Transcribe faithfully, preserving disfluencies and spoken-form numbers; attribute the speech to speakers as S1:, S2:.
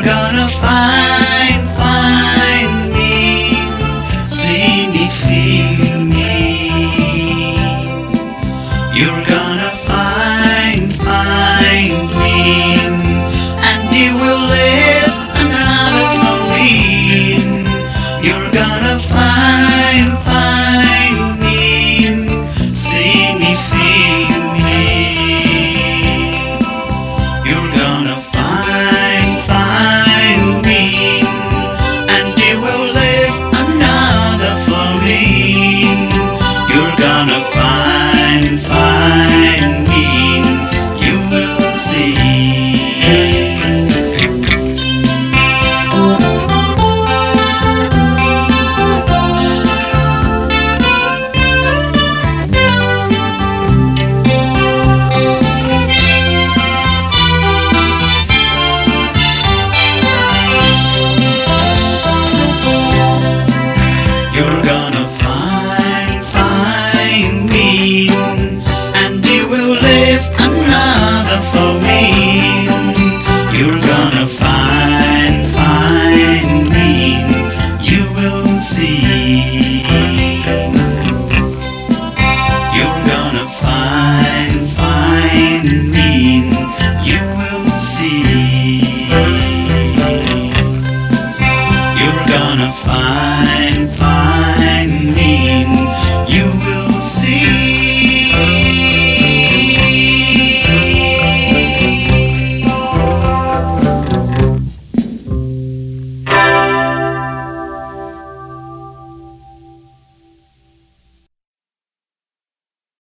S1: You're gonna find, find me, see me, feel me. You're gonna find, find me, and you will live another for me. You're gonna find, find me, see me, feel me. You're gonna find, find me, and you will live another for me. You're gonna find, find me, you will see. You're gonna find, find me, and you will live another for me. You're gonna find